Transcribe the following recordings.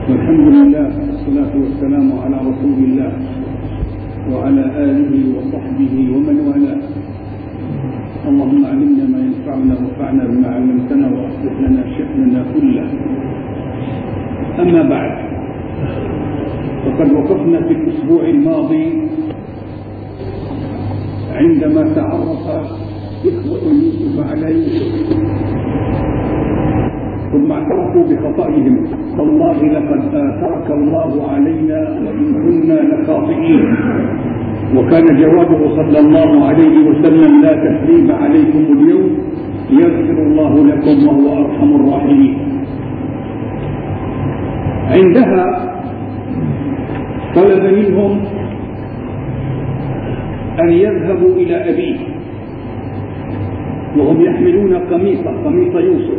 والحمد لله والصلاة والسلام على رسول الله وعلى آله وصحبه ومن والاه. اللهم علمنا ما ينفعنا وانفعنا بما علمتنا وأصلح لنا شأننا كله. أما بعد، فقد وقفنا في الأسبوع الماضي عندما تعرف إخوة يوسف على يوسف ثم اعترفوا بخطئهم: والله لقد آثرك الله علينا وإن كنا لخاطئين. وكان جوابه صلى الله عليه وسلم: لا تثريب عليكم اليوم يغفر الله لكم وهو أرحم الراحمين. عندها طلب منهم أن يذهبوا إلى أبيه وهم يحملون قميص يوسف،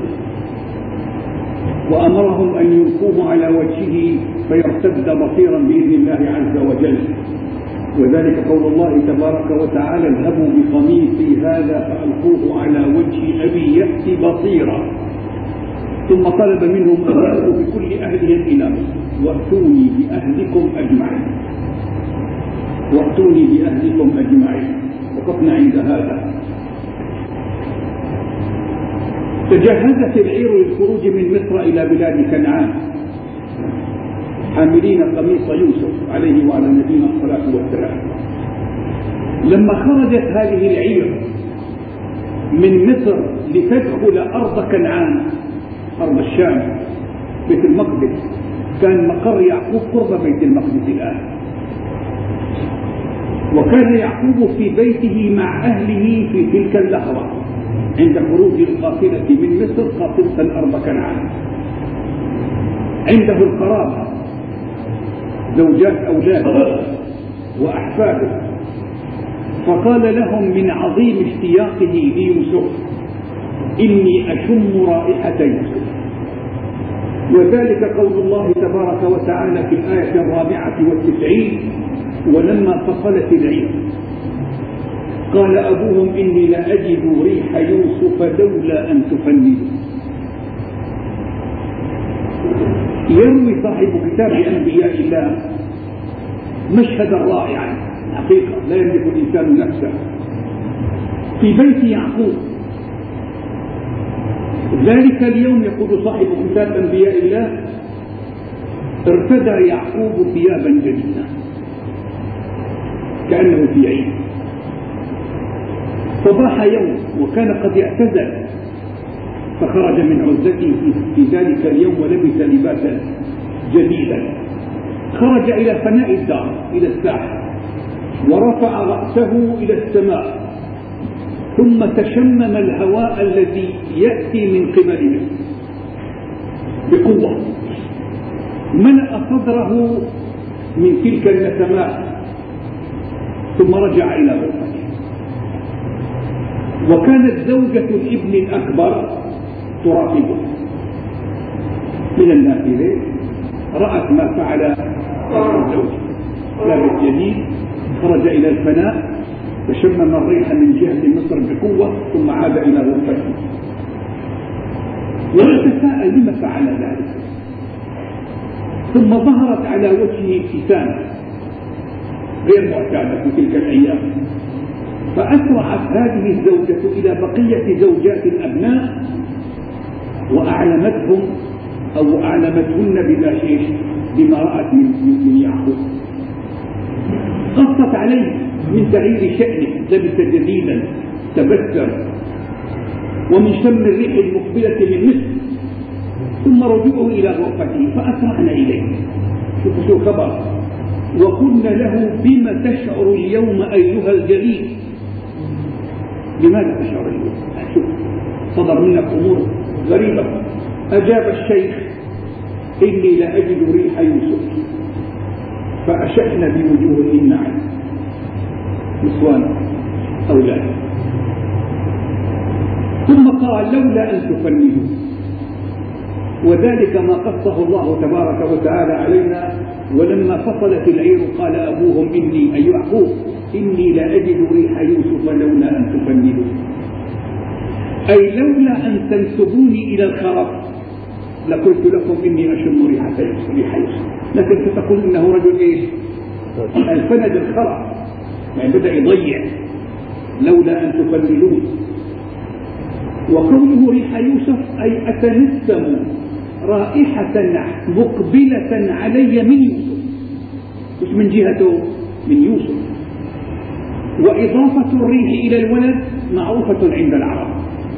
وأمرهم أن يلقوه على وجهه فيرتد بصيرا بإذن الله عز وجل. وذلك قول الله تبارك وتعالى: اذهبوا بقميصي هذا فألقوه على وجه أبي يأتي بصيرا. ثم طلب منهم أن يأتوا بكل أهلهم إلى مصر وأتوني بأهلكم أجمعين. وقفنا عند هذا. تجهزت العير للخروج من مصر إلى بلاد كنعان حاملين قميص يوسف عليه وعلى نبينا الصلاة والسلام. لما خرجت هذه العير من مصر لتدخل أرض كنعان، أرض الشام، بيت المقدس، كان مقر يعقوب قرب بيت المقدس الآن، وكان يعقوب في بيته مع أهله في تلك اللحظة عند خروج القافلة من مصر قاصدة أرض كنعان. عنده القرابة، زوجات أولاده وأحفاده، فقال لهم من عظيم اشتياقه ليوسف: إني أشم رائحة يوسف. وذلك قول الله تبارك وتعالى في الآية 94: ولما فصلت العير قال أبوهم إني لأجد ريح يوسف لولا أن تفندوا. يروي صاحب كتاب أنبياء الله مشهدا رائعا حقيقة لا يملك الإنسان نفسه في بيت يعقوب. ذلك اليوم يقول صاحب كتاب أنبياء الله: ارتدى يعقوب ثيابا جديدة كأنه في عيد. صباح يوم وكان قد اعتزل، فخرج من عزته في ذلك اليوم ولبس لباسا جديدا. خرج إلى فناء الدار، إلى الساحة، ورفع رأسه إلى السماء، ثم تشمم الهواء الذي يأتي من قبله بقوة، ملأ صدره من تلك النسمات، ثم رجع إلى غرفته. وكانت زوجة الابن الأكبر تراقبه من النافذة، رأت ما فعل الزوج، لابس جديد، خرج إلى الفناء، تشمم الريح من جهة مصر بقوة، ثم عاد إلى غرفته وتساءل لما فعل ذلك. ثم ظهرت على وجهه ابتسامة غير معتادة في تلك الأيام، فأسرعت هذه الزوجة إلى بقية زوجات الأبناء وأعلمتهن بما رأت من يعقوب. قصت عليه من تغيير شأنه، لبس جديدا، تبسم، ومن شم الريح المقبلة من مصر، ثم رجوعه إلى غرفته فأسرعنا إليه. شوفوا خبر: وقلنا له: بما تشعر اليوم أيها الجليل؟ لماذا تشعر اليوم؟ شوف، صدر منك أمور غريبة. أجاب الشيخ: إني لأجد ريح يوسف. فأشأنا بوجوههن عنه، نسوان أولاد. ثم قال: لولا أن تفندوا. وذلك ما قصه الله تبارك وتعالى علينا: ولما فصلت العير قال أبوهم أي يعقوب إني لأجد ريح يوسف لولا أن تفندوا، أي لولا أن تنسبوني إلى الخرف لقلت لكم إني أشم ريح يوسف، لكن ستقول إنه رجل إيش؟ الفند الخرع، يعني بدأ يضيع لولا أن تفندون. وقوله ريح يوسف أي أتنسم رائحة مقبلة علي من يوسف، مش من جهته، من يوسف. وإضافة الريح إلى الولد معروفة عند العرب،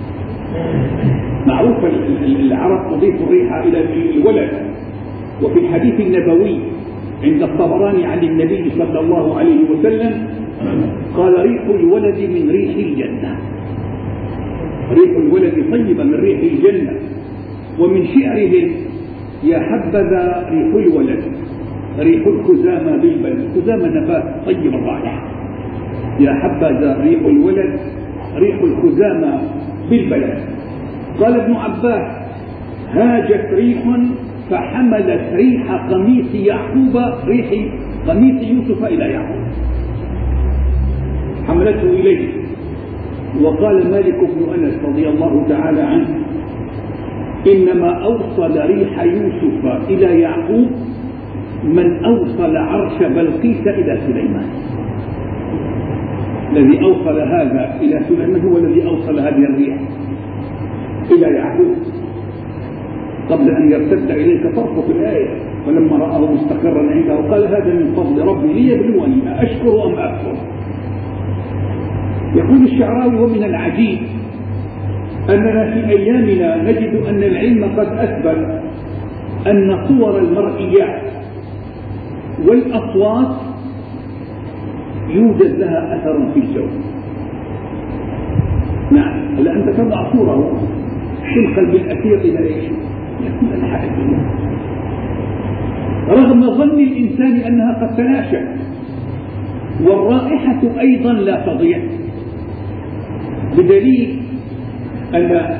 معروفة العرب تضيف الريح إلى الولد. وفي الحديث النبوي عند الطبراني عن النبي صلى الله عليه وسلم قال ريح الولد من ريح الجنة، ريح الولد طيبة من ريح الجنة. ومن شعرهم يا حبذا ريح الولد ريح الخزامى بالبلد، الخزامى نبات طيب الرائحة، يا حبذا ريح الولد ريح الخزامى بالبلد. قال ابن عباس هاجت ريح فحملت ريح قميص يعقوب، ريح قميص يوسف إلى يعقوب، حملته إليه. وقال مالك بن أنس رضي الله تعالى عنه إنما أوصل ريح يوسف إلى يعقوب من أوصل عرش بلقيس إلى سليمان. الذي أوصل هذا إلى سليمان هو الذي أوصل هذه الريح إلى يعقوب قبل أن يرتد إليك طرفه الآية. ولما رآه مستقرا عنده قال هذا من فضل ربي ليبلوني أشكر أم أكفر. يقول الشعراوي ومن العجيب أننا في أيامنا نجد أن العلم قد أثبت أن صور المرئيات والأصوات يوجد لها أثر في الجو. نعم، هلا أنت تضع صورة تنقل بالأثير إلى إيش؟ إلى أنحاء الدنيا، رغم ظن الإنسان أنها قد تلاشت. والرائحة أيضا لا تضيع، بدليل أن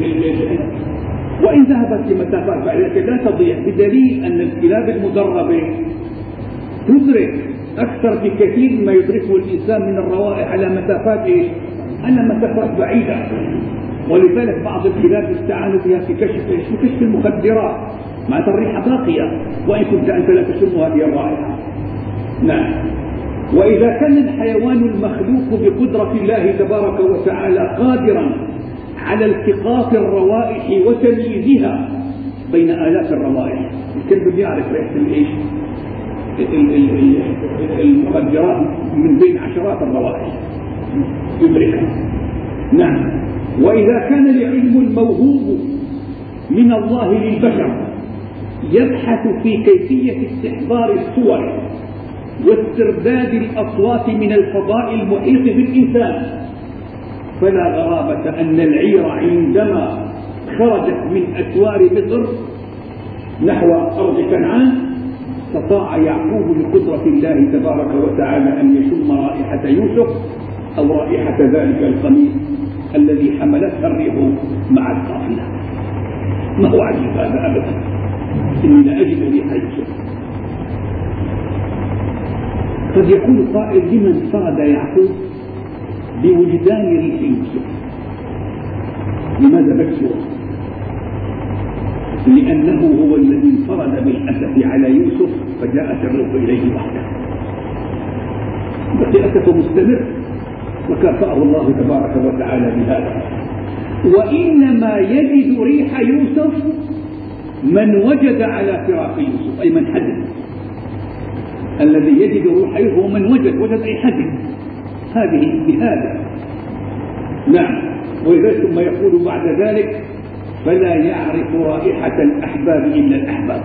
وإن ذهبت لمسافات بعيدة لا تضيع، بدليل أن الكلاب المدربة تدرك أكثر بكثير مما يدركه الإنسان من الروائح على مسافات إيش؟ على مسافات بعيدة. ولذلك بعض الكلاب استعانوا بها في كشف المخدرات مع الريحة باقية وإن كنت أنت لا تشم هذه الرائحة. نعم. وإذا كان الحيوان المخلوق بقدرة الله تبارك وتعالى قادرا على التقاط الروائح وتمييزها بين آلاف الروائح، الكلب يعرف ريحة الإيش؟ المخدرات من بين عشرات الروائح يدركها. نعم. وإذا كان العلم الموهوب من الله للبشر يبحث في كيفية استحضار الصور واسترداد الأصوات من الفضاء المحيط بالإنسان، فلا غرابة أن العير عندما خرجت من أسوار مصر نحو أرض كنعان استطاع يعقوب بقدرة الله تبارك وتعالى أن يشم رائحة يوسف أو رائحة ذلك القميص الذي حملتها الريح مع القافلة. ما هو عجيب هذا أبدا، إني لا أجد ريح يوسف. قد يقول قائل لمن فرد يعقوب بوجدان ريح يوسف؟ لماذا بكسر؟ لأنه هو الذي انفرد بالأسف على يوسف فجاءت الريح إليه وحده، بقي أسفه مستمر وكافأه الله تبارك وتعالى بهذا. وإنما يجد ريح يوسف من وجد على فراق يوسف، أي من حزن. الذي يجد ريح يوسف هو من وجد أي حزن، هذه بهذا. نعم. ولذلك ثم يقول بعد ذلك فلا يعرف رائحة الأحباب إلا الأحباب،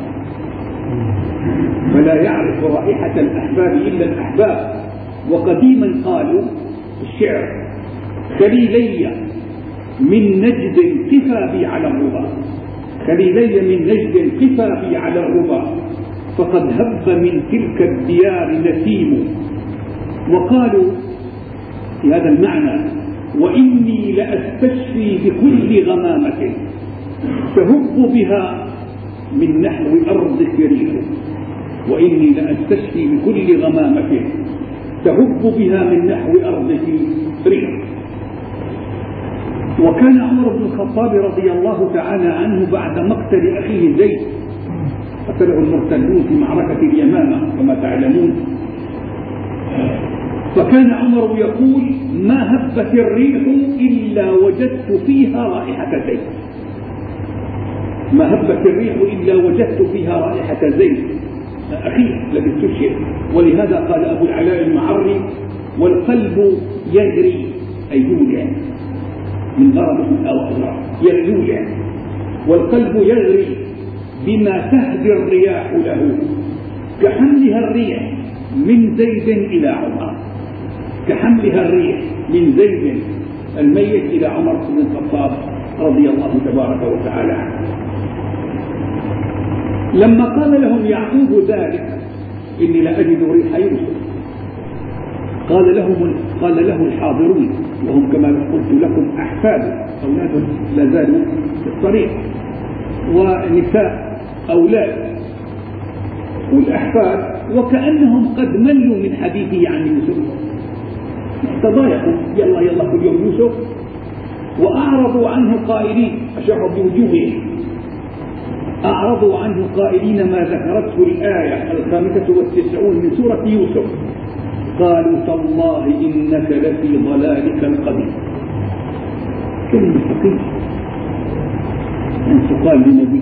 فلا يعرف رائحة الأحباب إلا الأحباب. وقديما قالوا الشعر خليلي من نجد قفا بي على الربا، خليلي من نجد قفا بي على الربا، فقد هب من تلك الديار نسيم. وقالوا في هذا المعنى وإني لأستشفي بكل غمامة تهب بها من نحو أرضك ريح، وإني لأستشفي بكل غمامة تهب بها من نحو أرضك ريح. وكان عمر بن الخطاب رضي الله تعالى عنه بعد مقتل أخيه زيد، قتله المرتدون في معركة اليمامة كما تعلمون، فكان عمر يقول: ما هبت الريح إلا وجدت فيها رائحة زيد، ما هبت الريح إلا وجدت فيها رائحة زيد أخيه الذي استشهد. ولهذا قال أبو العلاء المعري: والقلب يجري، أي يولع من ضربه أو يولع، والقلب يجري بما تهدي الرياح له، كحملها الريح من زيد إلى عمر، كحملها الريح من زيد الميت إلى عمر بن الخطاب رضي الله تبارك وتعالى عنه. لما قال لهم يعقوب ذلك: إني لأجد ريح يوسف، قال له الحاضرون، وهم كما قلت لكم أحفاد، أولاد لا زالوا في الطريق، ونساء أولاد والأحفاد، وكأنهم قد ملوا من حديثه عن يوسف، تضايقوا، يلا كل يوم يوسف، وأعرضوا عنه قائلين، أشعروا بوجوههم، أعرضوا عنه قائلين ما ذكرته الآية 95 من سورة يوسف: قالوا تالله إنك لفي ضلالك القديم. كلمة ثقيلة أن تقال لنبي،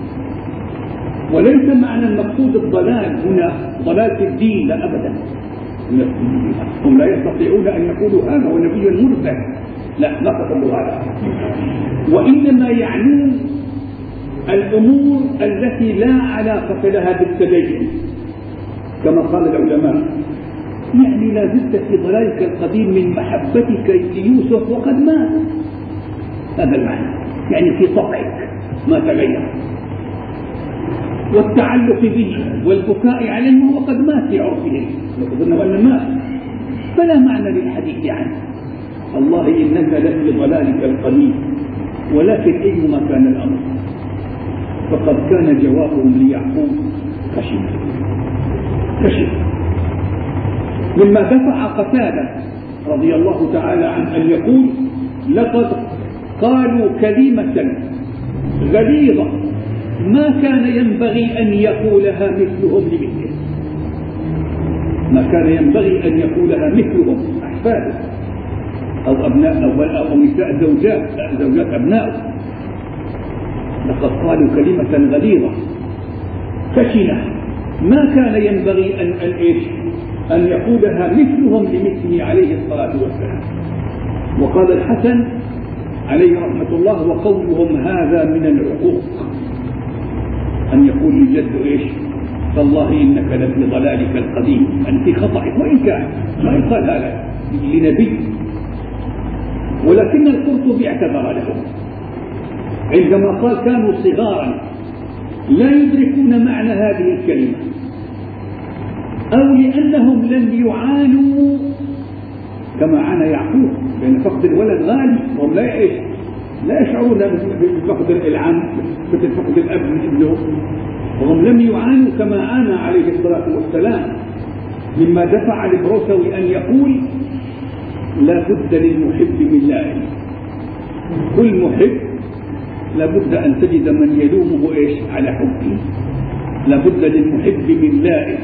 وليس معنى المقصود الضلال هنا ضلال في الدين، لا أبدا، هم لا يستطيعون أن يقولوا هذا هو نبي مرسل، لا، ما قصدوا هذا، وإنما يعنون الأمور التي لا علاقة لها بالتدين، كما قال العلماء: يعني لا زلت في ضلالك القديم من محبتك ليوسف وقد مات، هذا المعنى، يعني في طبعك ما تغير، والتعلق به والبكاء عليه وهو قد مات في عرفهم، يظن أن مات، فلا معنى للحديث عنه. الله إنك لفي ضلالك القديم، ولكن أيما كان الأمر فقد كان جوابهم ليعقوب خشن، مما دفع قتادة رضي الله تعالى عنه أن يقول: لقد قالوا كلمة غليظة ما كان ينبغي أن يقولها مثلهم لمثله، ما كان ينبغي أن يقولها مثلهم أحفاده أو أبناء أو نساء زوجات أبنائه. لقد قالوا كلمة غليظة خشنة ما كان ينبغي أن يقولها مثلهم لمثله عليه الصلاة والسلام. وقال الحسن عليه رحمة الله: وقولهم هذا من العقوق، أن يقول لجد تالله إنك لفي ضلالك القديم، أن في خطأ، وإن كان ما يقال هذا لنبي. ولكن القرطبي اعتذر لهم عندما قال: كانوا صغارا لا يدركون معنى هذه الكلمة، أو لأنهم لم يعانوا كما عانى يعقوب، لأن فقد الولد غالي، وهم لا يشعرون بفقد العم مثل فقد الأب من ابنه، وهم لم يعانوا كما عانى عليه الصلاة والسلام، مما دفع البروسوي أن يقول: لا بد للمحب من لائم، كل محب لا بد أن تجد من يلومه على حبه، لا بد للمحب من لائم.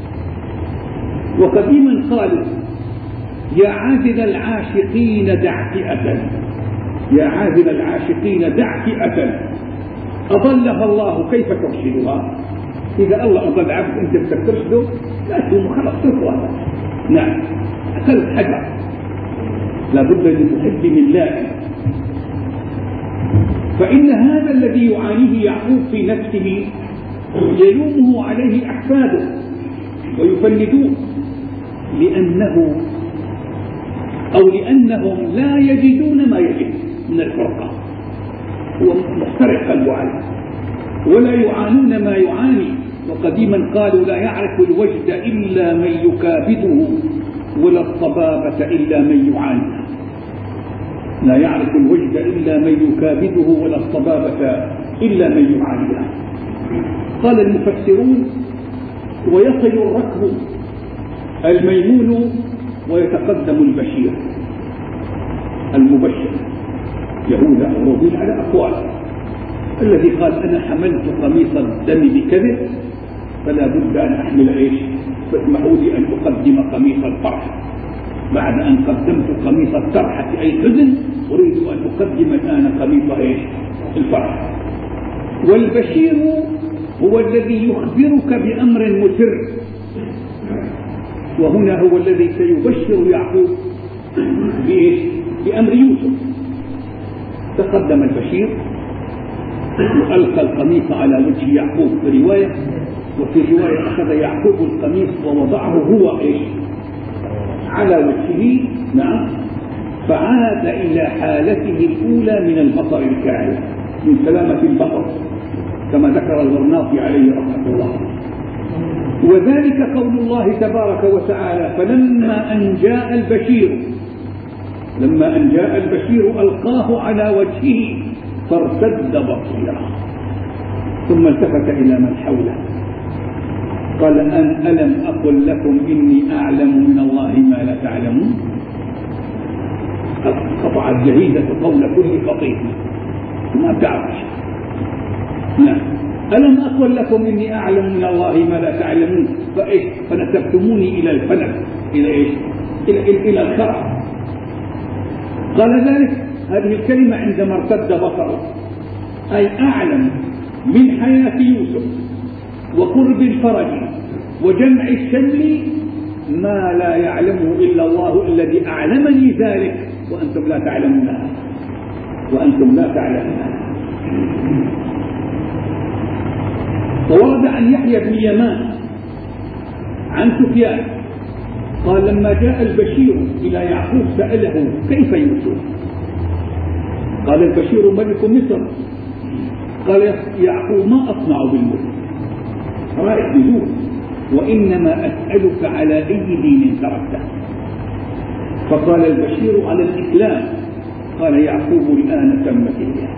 وقديما قالوا: يا عازل العاشقين دع فئة، يا عازل العاشقين دع فئة أضلها الله كيف ترشدها. إذا الله أضل عبد أنت بدك ترشده، لا تقوم خلص تقوى. نعم، أقل حجر، لا بد للمحب من لائم. فإن هذا الذي يعانيه يعقوب في نفسه يلومه عليه أحفاده ويفندوه، لأنهم لا يجدون ما يجد من الفرقة، هو محترق قلبه عليه، ولا يعانون ما يعاني. وقديما قالوا: لا يعرف الوجد إلا من يكابده، ولا الصبابة إلا من يعاني. لا يعرف الوجد إلا من يكابده، ولا الصبابة إلا من يعانيها. قال المفسرون: ويصل الركب الميمون ويتقدم البشير المبشر، يهوذا أو روبين على أقوال. الذي قال أنا حملت قميص الدم بكذب فلا بد أن أحمل إيش؟ فاسمحوا لي أن أقدم قميص الفرح. بعد أن قدمت قميص الترحة أي الحزن أريد أن أقدم الآن قميص إيش؟ الفرح. والبشير هو الذي يخبرك بأمر مسر، وهنا هو الذي سيبشر يعقوب بإيش؟ بأمر يوسف. تقدم البشير وألقى القميص على وجه يعقوب في رواية، وفي رواية أخذ يعقوب القميص ووضعه هو إيش؟ على وجهه. نعم. فعاد إلى حالته الأولى من البصر الكامل، من سلامة البصر كما ذكر الغرناطي عليه رحمة الله. وذلك قول الله تبارك وتعالى فلما أن جاء البشير ألقاه على وجهه فارتد بصيرا ثم التفت إلى من حوله قال ألم أقل لكم إني أعلم من الله ما لا تعلمون. قطع الجريدة قول كل فقيه ما تعرف. نعم. ألم أقل لكم إني أعلم من الله ما لا تعلمون فنسبتموني إلى الفلك إلى إيش؟ إلى الخرع. قال ذلك هذه الكلمة عندما ارتد بصره أي أعلم من حياة يوسف وقرب الفرج وجمع الشمل ما لا يعلمه إلا الله الذي أعلمني ذلك وأنتم لا تعلمونها. وورد عن يحيى بن يمان عن سفيان قال لما جاء البشير إلى يعقوب سأله كيف يوسف؟ قال البشير ملك مصر. قال يعقوب ما أصنع بالملك؟ رائع بدون، وإنما أسألك على أي دين تركته؟ فقال البشير على الإسلام. قال يعقوب الآن تمت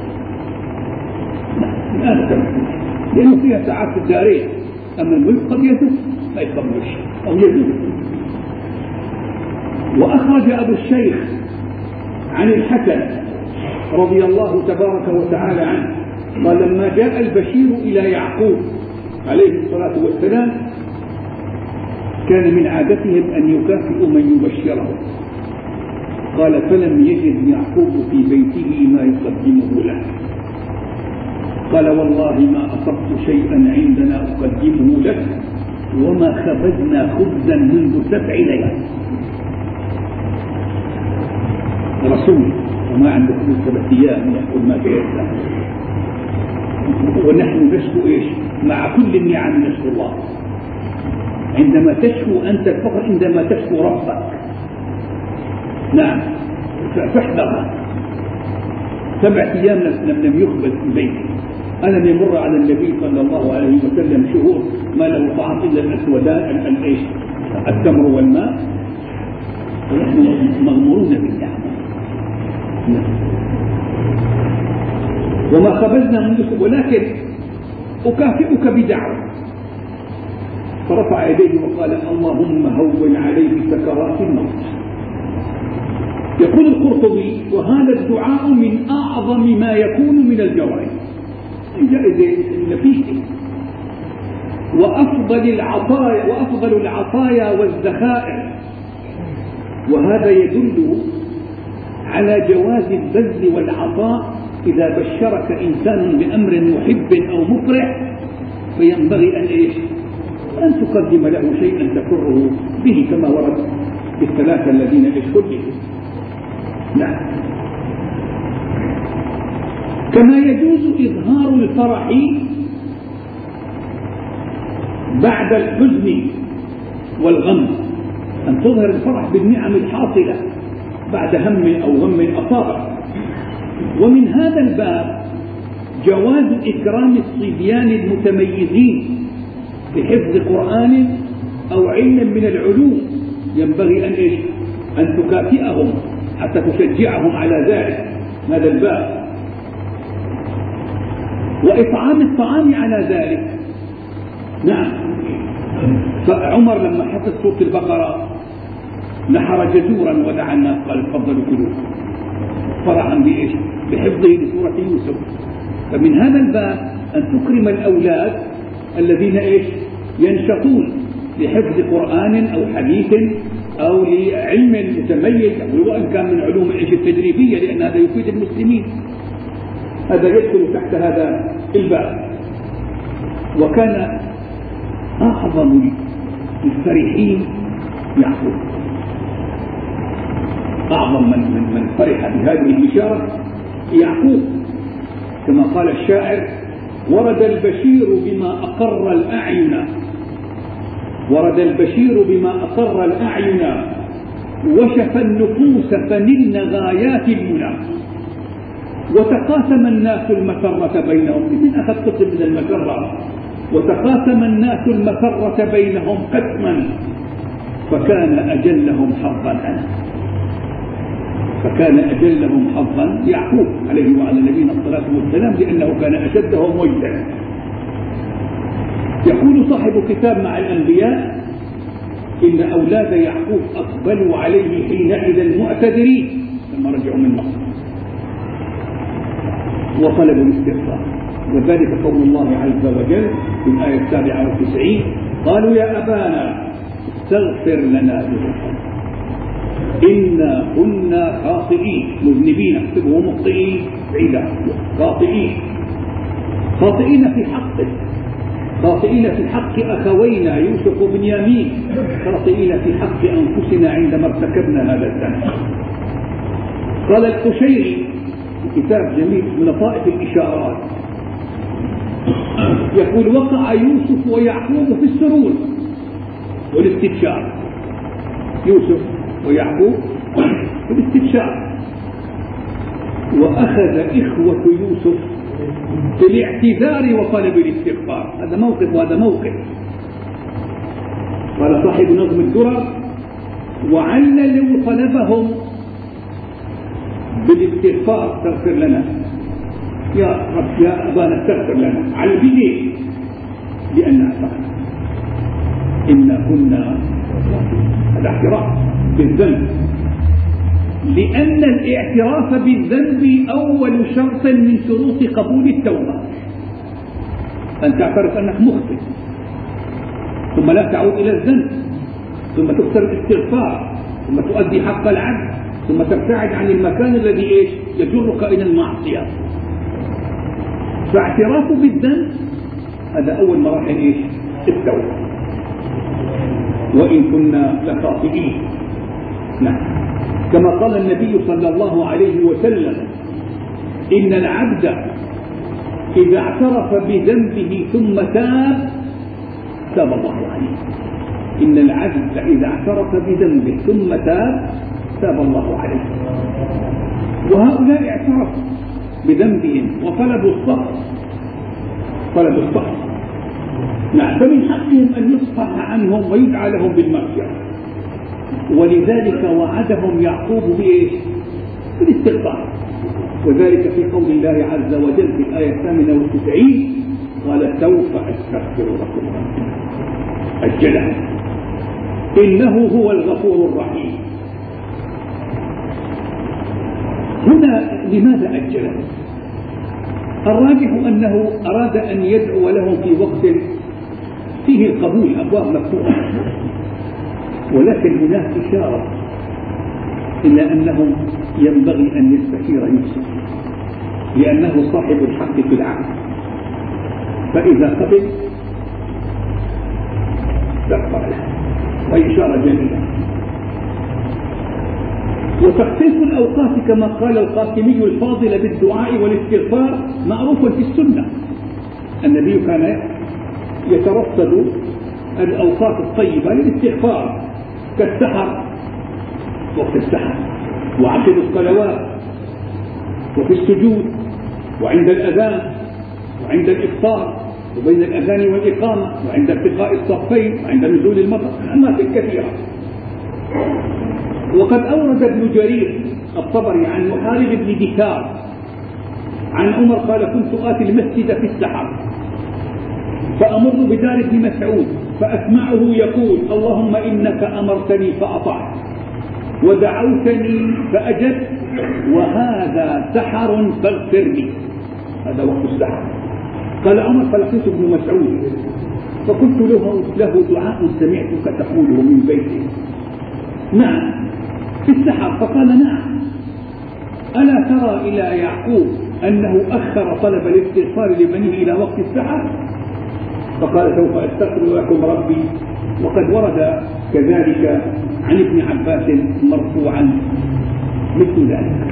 الآن تمت، لأنه فيها ساعات الدارين، أما الملك قد يزول ما يقبلش أو يزول. وأخرج أبو الشيخ عن الحسن رضي الله تبارك وتعالى عنه قال لما جاء البشير إلى يعقوب عليه الصلاة والسلام كان من عادتهم أن يكافئوا من يبشره. قال فلم يجد يعقوب في بيته ما يقدمه له. قال والله ما أصبت شيئا عندنا أقدمه لك وما خبزنا خبزا منذ 7 ليال. رسول وما عنده خبز 7 أيام يأكل ما تيسر. ونحن نشكو إيش؟ مع كل النعم نشكو الله. عندما تشكو أنت الفقر عندما تشكو ربك. نعم فاحذرها. 7 أيام لم يخبز في بيته. ألم يمر على النبي صلى الله عليه وسلم شهور ما له طعام إلا الأسودان التمر والماء، ونحن مغمورون بالنعمة. وما خبزنا منذ، ولكن أكافئك بدعوة. فرفع يديه وقال اللهم هون عليه سكرات الموت. يقول القرطبي وهذا الدعاء من أعظم ما يكون من الجوائز، جائزة نفيسة وأفضل العطايا والذخائر. وهذا يدل على جواز البذل والعطاء. إذا بشرك إنسان بأمر محب أو مفرح فينبغي أن تقدم له شيئا تفره به كما ورد بالثلاثة الذين اشهدوا. نعم. كما يجوز إظهار الفرح بعد الحزن والغم، أن تظهر الفرح بالنعم الحاصلة بعد هم أو غم أصابك. ومن هذا الباب جواز إكرام الصبيان المتميزين بحفظ قرآن أو علم من العلوم. ينبغي أن تكافئهم حتى تشجعهم على ذلك. هذا الباب. وإطعام الطعام على ذلك. نعم. فعمر لما حفظ سورة البقرة نحر جزورا ودعا الناس قال تفضلوا كلوا. فرحا بإيش؟ بحفظه لسورة يوسف. فمن هذا الباب أن تكرم الأولاد الذين إيش؟ ينشطون لحفظ قرآن أو حديث أو لعلم متميز، وإن كان من علوم العيش التجريبية، لأن هذا يفيد المسلمين. هذا يدخل تحت هذا الباب. وكان أعظم الفرحين يعقوب، أعظم من فرح بهذه البشارة يعقوب، كما قال الشاعر: ورد البشير بما أقر الأعين، ورد البشير بما أقر الأعين، وشفى النفوس فنلن غايات المنى، وتقاسم الناس المسرة بينهم. من أخذ قسم من المسرة؟ وتقاسم الناس المسرة بينهم قسما، فكان أجلهم حظا عنه، فكان أجلهم حظا يعقوب عليه وعلى نبينا الصلاة والسلام، لأنه كان أشدهم وجدا. يقول صاحب كتاب مع الأنبياء: إن أولاد يعقوب أقبلوا عليه حينئذ معتذرين لما رجعوا من مصر وطلبوا الاستغفار. وذلك قول الله عز وجل في الآية 97: قالوا يا أبانا استغفر لنا ذنوبنا إنا كنا خاطئين، مذنبين، اكتبوا مخطئين بعيدا، خاطئين، خاطئين في حقه، خاطئين في حق أخوينا يوسف وبنيامين، خاطئين في حق أنفسنا عندما ارتكبنا هذا الذنب. قال القشيري في كتاب جميل من لطائف الإشارات، يقول: وقع يوسف ويعقوب في السرور والاستبشار، يوسف ويعقوب في الاستبشار، وأخذ إخوة يوسف بالاعتذار وطلب الاستغفار. هذا موقف وهذا موقف. قال صاحب نظم الدرر: وعللوا طلبهم بالاستغفار، تغفر لنا يا رب، يا أبانا استغفر لنا، على البدء لأن أخطأنا إنا كنا، هذا اعتراف بالذنب، لأن الاعتراف بالذنب أول شرط من شروط قبول التوبة. أن تعترف أنك مخطئ، ثم لا تعود إلى الذنب، ثم تكثر الاستغفار، ثم تؤدي حق العبد، ثم تبتعد عن المكان الذي إيش؟ يجرك إلى المعصية. فاعتراف بالذنب هذا أول مراحل إيش؟ التوبة. وإن كنا لخاطئين. نعم، كما قال النبي صلى الله عليه وسلم: إن العبد إذا اعترف بذنبه ثم تاب تاب الله عليه. إن العبد إذا اعترف بذنبه ثم تاب تاب الله عليه. وهؤلاء اعترفوا بذنبهم وطلبوا الصبر، طلبوا الصبر. نعم، فمن حقهم أن يصفح عنهم ويدعى لهم بالمغفرة، ولذلك وعدهم يعقوب بإيش؟ بالاستغفار. وذلك في قول الله عز وجل في الآية 98: قال سوف أستغفر لكم ربي، أجله إنه هو الغفور الرحيم. هنا لماذا أجله؟ الراجح أنه أراد أن يدعو لهم في وقت فيه القبول، أبواب مفتوحة، ولكن هناك إشارة إلى أنه ينبغي أن يستشير يوسف، لأنه صاحب الحق في العقل، فإذا قبل استغفر له، وإشارة جميلة. وتخصيص الأوقات كما قال القاسمي الفاضل بالدعاء والاستغفار معروف في السنة. النبي كان يترصد الأوقات الطيبة للاستغفار، كالسحر، وقت السحر، وعقب الصلوات، وفي السجود، وعند الأذان، وعند الإفطار، وبين الأذان والإقامة، وعند التقاء الصفين، وعند نزول المطر، أماكن كثيرة. وقد أورد ابن جرير الطبري عن محارب بن دثار عن عمر قال: كنت آتي المسجد في السحر فأمر بدار ابن مسعود فأسمعه يقول: اللهم إنك أمرتني فأطعت، ودعوتني فأجبت، وهذا سحر فاغفر لي. هذا وقت السحر. قال عمر فلقيت ابن مسعود فقلت له دعاء سمعتك تقوله من بيتك. نعم في السحر. فقال نعم. ألا ترى إلى يعقوب أنه أخر طلب الاستغفار لبنيه إلى وقت السحر؟ فقال سوف أستغفر لكم ربي. وقد ورد كذلك عن ابن عباس مرفوعا مثل ذلك.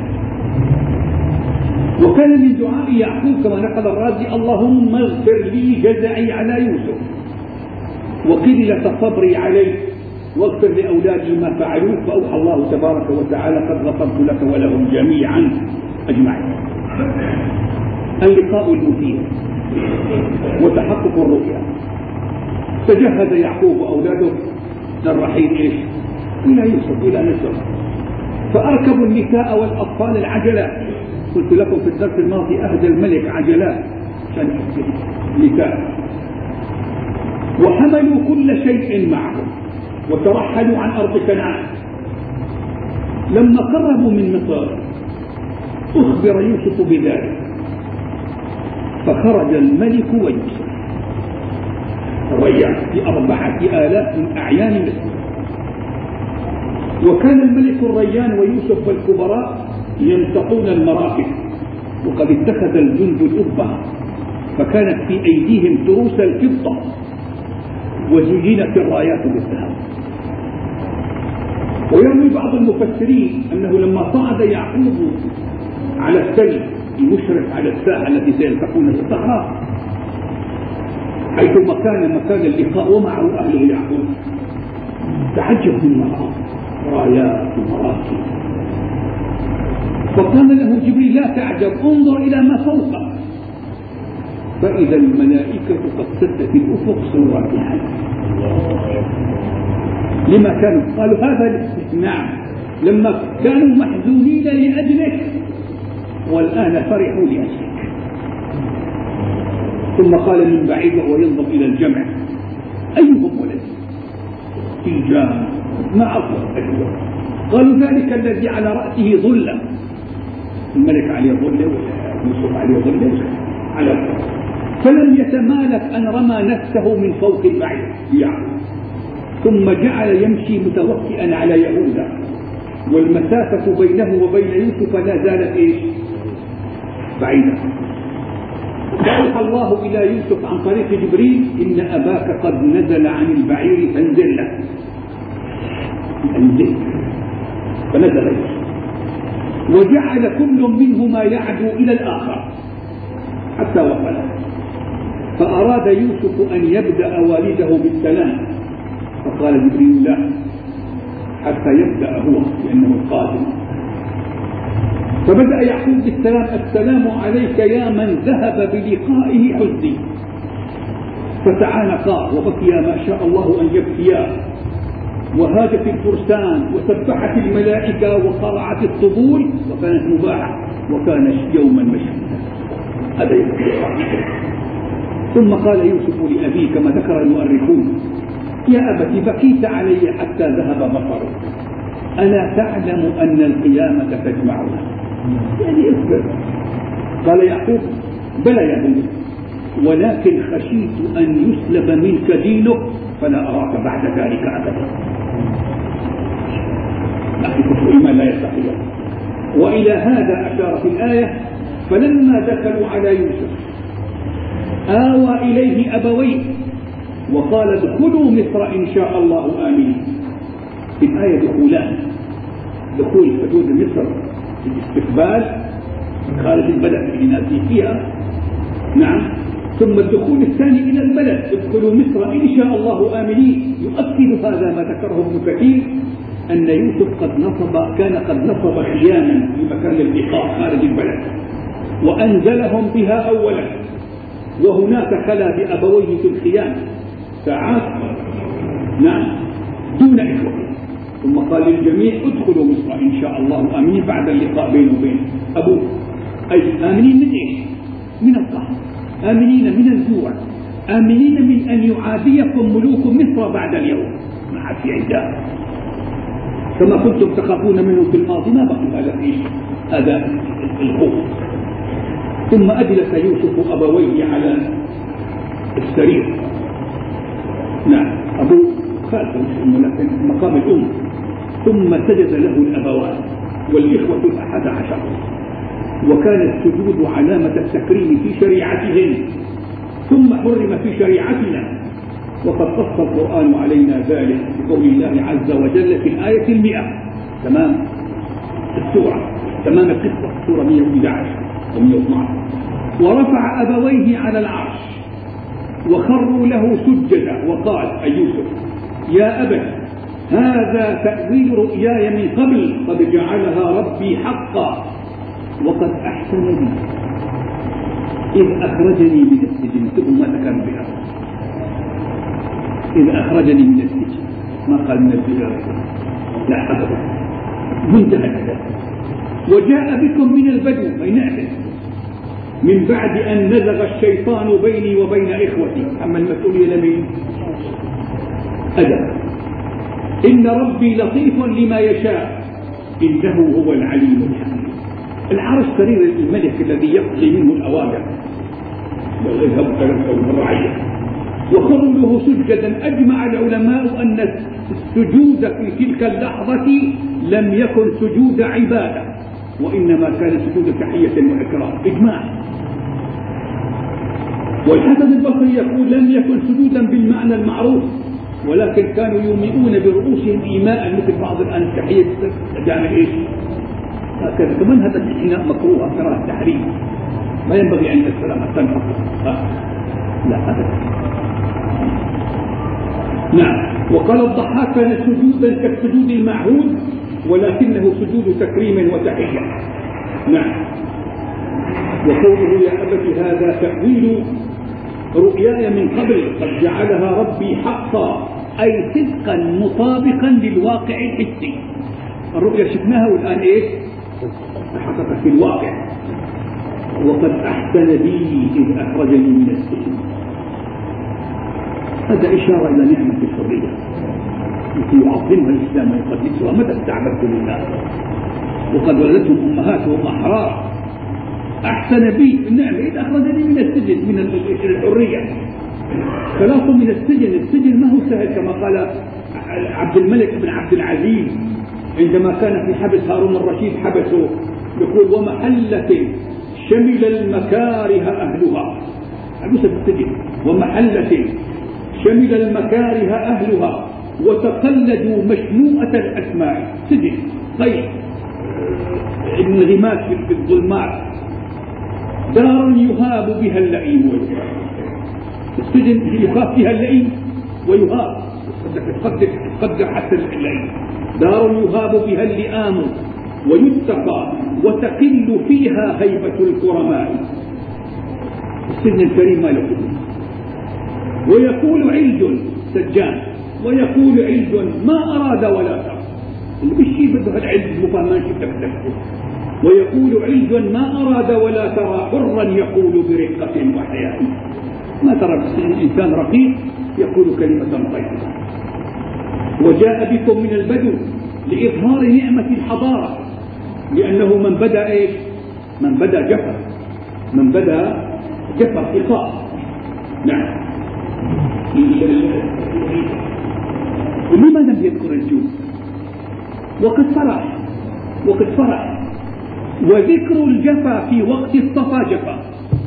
وكان من دعاء يعقوب كما نقل الرازي اللهم اغفر لي جزعي على يوسف وقلة صبري عليه واغفر لأولادي ما فعلوه. فأوحى الله تبارك وتعالى قد غفرت لك ولهم جميعا أجمعين. اللقاء المثير وتحقق الرؤيا. تجهز يعقوب وأولاده للرحيل إلى يوسف إلى مصر. فأركبوا النساء والأطفال العجلات. قلت لكم في الدرس الماضي أهدى الملك عجلات عشان نساء. وحملوا كل شيء معهم وترحلوا عن أرض كنعان. لما قربوا من مصر أخبر يوسف بذلك فخرج الملك ويوسف الريان ب4,000 من أعيان مصر. وكان الملك الريان ويوسف والكبراء ينتقون المراكب وقد اتخذ الجند الأبة فكانت في أيديهم تروس الفضة وزينت الرايات بالذهب. ويروي بعض المفسرين أنه لما صعد يعقوب على الثلج المشرف على الساحة التي سيلتقون في الصحراء حيث مكان اللقاء ومعه أهله يعقوب تعجب من المرأة رايات ومراكب. فقال له جبريل لا تعجب انظر إلى ما فوقك. فإذا الملائكة قد سدت الأفق صورتها. لما كانوا قالوا هذا نعم لما كانوا محزونين لأجلك والآن فرحوا لأجلك. ثم قال من بعيد وينظر إلى الجمع أيهم ولد في جامع ما أفضل أجله. قالوا ذلك الذي على رأسه ظلة. الملك عليه ظلة ويوسف عليه ظلة على الأرض. فلم يتمالك أن رمى نفسه من فوق البعير ثم جعل يمشي متوكئا على يهوذا والمسافة بينه وبين يوسف لا زالت بعيدة. فأوحى الله إلى يوسف عن طريق جبريل إن أباك قد نزل عن البعير فانزل له. فنزل يوسف وجعل كل منهما يعدو إلى الآخر حتى وصل. فأراد يوسف أن يبدأ والده بالسلام فقال جبريل لا حتى يبدأ هو لأنه القادم. فبدأ يعقوب بالسلام السلام عليك يا من ذهب بلقائه حزني. فتعانقا وبكيا ما شاء الله أن يبكيا وهاجت الفرسان وسبحت الملائكة وقرعت الطبول وكانت مباحة وكان يوما مشهودا. هذا يوم. ثم قال يوسف لأبيه كما ذكر المؤرخون يا أبت بكيت علي حتى ذهب بصرك ألا تعلم أن القيامة تجمعنا يعني اصبر. قال يعقوب بلى يا بني ولكن خشيت أن يسلب منك دينك فلا أراك بعد ذلك أبدا. لكن كفر إيمان لا يستحيل. وإلى هذا أشار في الآية فلما دخلوا على يوسف آوى إليه أبويه وقال ادخلوا مصر إن شاء الله آمنين. في الآية دخولان دخول حدود مصر في الاستقبال خارج البلد التي فيها نعم ثم الدخول الثاني إلى البلد ادخلوا مصر إن شاء الله آمنين. يؤكد هذا ما ذكره ابن كثير أن يوسف كان قد نصب خياما في مكان اللقاء خارج البلد وأنزلهم بها أولا وهناك خلا بأبويه في الخيام ساعات نعم دون إخوة. ثم قال للجميع ادخلوا مصر إن شاء الله آمنين بعد اللقاء بينه وبين أبوه. أي آمنين من إيش؟ من القهر آمنين من الجوع آمنين من أن يعاديكم ملوك مصر بعد اليوم مع في عداء كما كنتم تخافون منه في الماضي ما بقي هذا فيه هذا الخوف. ثم أجلس يوسف أبويه على السرير. نعم، أبوه خالته لكن مقام الأم. ثم سجد له الأبوان والإخوة 11، وكان السجود علامة التكريم في شريعتهم ثم حرم في شريعتنا، وقد قص القرآن علينا ذلك بقول الله عز وجل في الآية 100 تمام السورة، تمام القصة، سورة 111 و112. ورفع أبويه على العرش وخروا له سجدا وقال أي يوسف: يا أبت هذا تأويل رؤياي من قبل قد جعلها ربي حقا وقد أحسن بي إذ أخرجني من السجن. ثم ما تكلم بها، إذ أخرجني من السجن، ما قال من السجن، لا أبدا، منتهى الأدب. وجاء بكم من البدو أي نعمل من بعد أن نزغ الشيطان بيني وبين إخوتي. أما المسؤولية لمن؟ أدب. إن ربي لطيف لما يشاء إنه هو العليم الحكيم. العرش سرير الملك الذي يقضي منه الأوامر والرعية. وخروا له سجدا. أجمع العلماء أن السجود في تلك اللحظة لم يكن سجود عبادة، وإنما كان سجود تحية وإكرام، إجماع. والحسن البصري يقول لم يكن سجودا بالمعنى المعروف، ولكن كانوا يومئون برؤوسهم إيماء، مثل بعض الآن التحية تعمل إيش هكذا. كمان هذا الانحناء مكروه كراهة تحريم، ما ينبغي عند السلام حتى نحطه. لا هذا نعم. وقال الضحاك كان سجودا كالسجود المعهود ولكنه سجود تكريم وتحية. نعم. وقوله يا أبت هذا تأويل رؤياي من قبل قد جعلها ربي حقا، أي صدقا مطابقا للواقع الحسي. الرؤيا شفناها والآن إيش تحقق في الواقع. وقد أحسن بي إذ أخرجني من السجن. هذا إشارة إلى نعمة الحرية التي يعظمها الإسلام ويقدسها. متى استعبدت لله وقد ولدتهم أمهاتهم أحرار. أحسن بي النعمة إذ أخرجني من السجن، من الحرية. خلاص من السجن. السجن ما هو سهل كما قال عبد الملك بن عبد العزيز عندما كان في حبس هارون الرشيد حبسه، يقول ومحلة شمل المكاره أهلها. حبس في السجن. ومحلة شمل المكاره أهلها وتقلدوا مشنوءة الأسماء. سجن طيب انغماس في الظلمات. دار يهاب بها اللئيم والكرام. السجن يخاف فيها اللئيم ويهاب، تقدر حتى اللئيم. دار يهاب بها اللئام ويتقى وتقل فيها هيبة الكرماء. السجن الكريم ما له. ويقول علج سجان، ويقول علج ما أراد ولا ترى. اللي بالشيء بده العلج مفهمان شفتك تكتب. ويقول علج ما أراد ولا ترى حرا يقول برقة وحياء. ما ترى الإنسان رقيق يقول كلمة طيبة. وجاء بكم من البدو لإظهار نعمة الحضارة، لأنه من بدأ إيش؟ من بدأ جفا، من بدأ جفا إخاء. نعم. لما لم يذكر الجود؟ وقد فرح. وذكر الجفا في وقت الصفا جفا.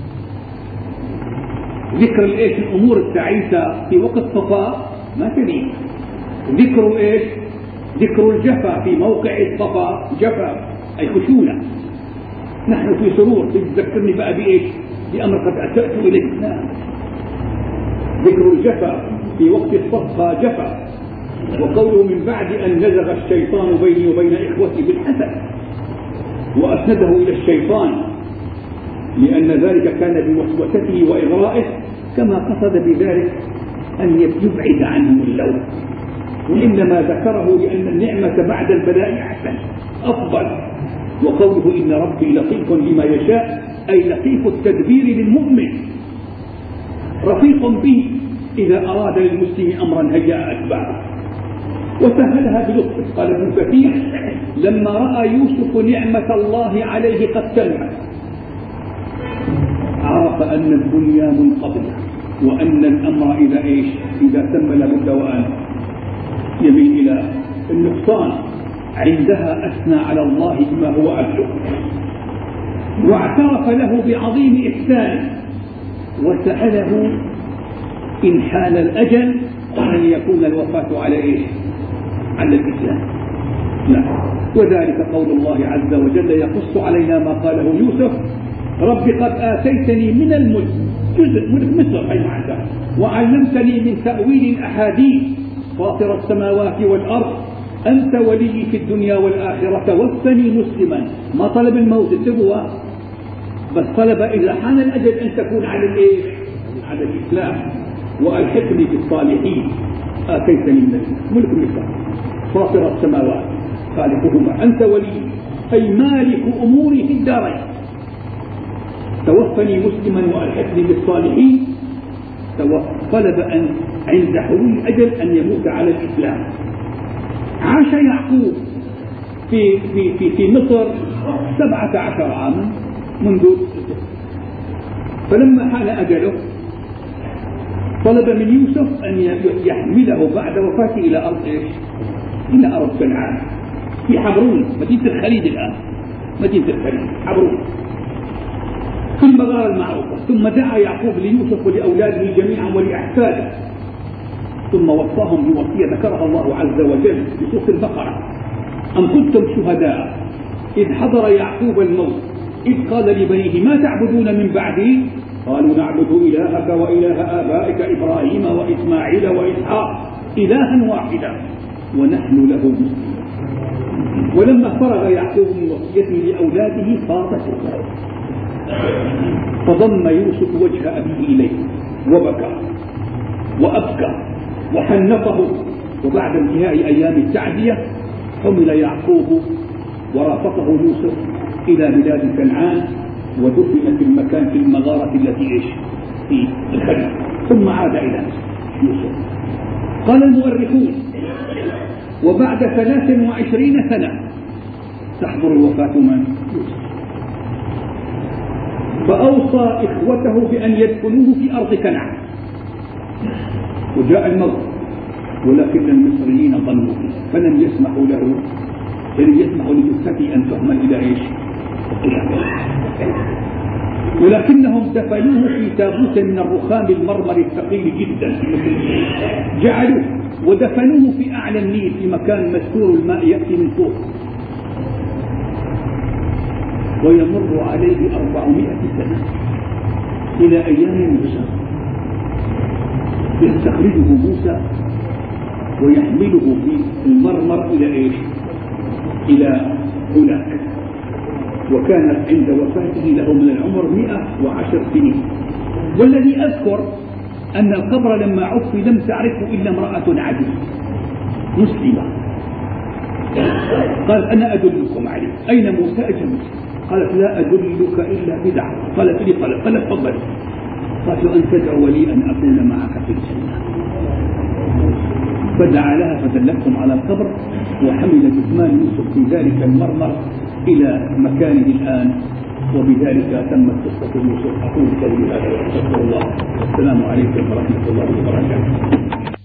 ذكر الايش؟ الامور التعيسة في وقت الصفا ما تليق. ذكر ايش؟ ذكر الجفا في موقع الصفا جفا، اي خشونة. نحن في سرور، تذكرني بقى بايش؟ بأمر قد أسأت إليه. نعم. ذكر الجفا في وقت الصفا جفا. وقوله من بعد أن نزغ الشيطان بيني وبين إخوتي بالحسد، وأسنده إلى الشيطان لأن ذلك كان بوسوسته وإغرائه، كما قصد بذلك أن يبعد عنهم اللوم، وإنما ذكره لأن النعمة بعد البلاء أحسن أفضل. وقوله إن ربي لطيف لما يشاء، أي لطيف التدبير للمؤمن، رفيق به إذا أراد للمسلم أمرا هيأ أتباعه. وسهلها بلطف. قال ابن كثير: لما رأى يوسف نعمة الله عليه قد تمت، عرف أن الدنيا منقضية، وأن الأمر إذا تم لابد وأن يميل إلى النقصان. عندها أثنى على الله بما هو أهله، واعترف له بعظيم إحسانه، وسأله إن حال الأجل أن يكون الوفاة على الإسلام. لا. وذلك قول الله عز وجل يقص علينا ما قاله يوسف: رب قد آتيتني من الملك، جزء ملك مصر أي معنى، وعلمتني من تأويل الأحاديث، فاطر السماوات والأرض، أنت ولي في الدنيا والآخرة، توفني مسلما. ما طلب الموت التبوة، بس طلب إذا حان الأجل أن تكون على الإسلام، وألحقني بالصالحين. آتيتني من ملك مصر، فاطر السماوات، خالقهما، أنت ولي أي مالك أموري في الدارين، توفني مسلما وألحقني بالصالحين. طلب أن عند حلول الأجل أن يموت على الإسلام. عاش يعقوب في مصر 17 عاما منذ، فلما حان أجله طلب من يوسف أن يحمله بعد وفاته إلى أرض كنعان في حبرون، مدينة الخليج الآن، مدينة الخليج حبرون في المغارة المعروفة. ثم دعا يعقوب ليوسف ولأولاده جميعا ولأحفاده، ثم وصاهم بوصية ذكرها الله عز وجل في سورة البقرة: أم كنتم شهداء إذ حضر يعقوب الموت إذ قال لبنيه ما تعبدون من بعدي قالوا نعبد إلهك وإله آبائك إبراهيم وإسماعيل وإسحاق إلها واحدا ونحن له مسلمون. ولما فرغ يعقوب من وصيته لأولاده فاضت الروح، فضم يوسف وجه أبيه إليه وبكى وأبكى وحنطه. وبعد انتهاء أيام التعزية حمل يعقوب ورافقه يوسف إلى بلاد كنعان، ودفن في المكان في المغارة التي في الخليج، ثم عاد إلى يوسف. قال المؤرخون: وبعد 23 سنة تحضر الوفاة من يوسف، فأوصى إخوته بأن يدفنوه في أرض كنعان، وجاء الموت، ولكن المصريين ظنوا فلم يسمحوا لجثته أن تحمل إلى ولكنهم دفنوه في تابوت من الرخام المرمر الثقيل جدا، جعلوه ودفنوه في أعلى النيل في مكان مستور الماء يأتي من فوق، ويمر عليه 400 سنة إلى أيام موسى، يستخرجه موسى ويحمله في المرمر إلى هناك. وكان عند وفاته له من العمر 110 سنين. والذي أذكر أن القبر لما عفي لم تعرفه إلا امرأة عجوز مسلمة، قال: أنا أدلكم عليه. أين موسى؟ أجل. قالت: لا أدلك إلا بدعة. قالت: لي قال تفضل. قالت: أن تدعو لي أن أكون معك في الجنة. فدعا لها فدلتهم على القبر، وحمل جثمان يوسف في ذلك المرمر إلى مكانه الآن، وبذلك تمت قصة يوسف. أقول قولي هذا وأستغفر الله. السلام عليكم ورحمة الله وبركاته.